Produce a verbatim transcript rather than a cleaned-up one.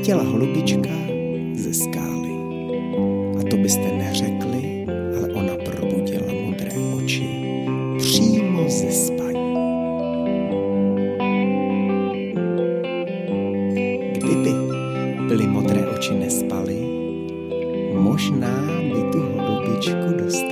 letěla holubička ze skály. A to byste neřekli, ale ona probudila modré oči přímo ze spaní. Kdyby byly modré oči nespaly, možná by tu holubičku dostala.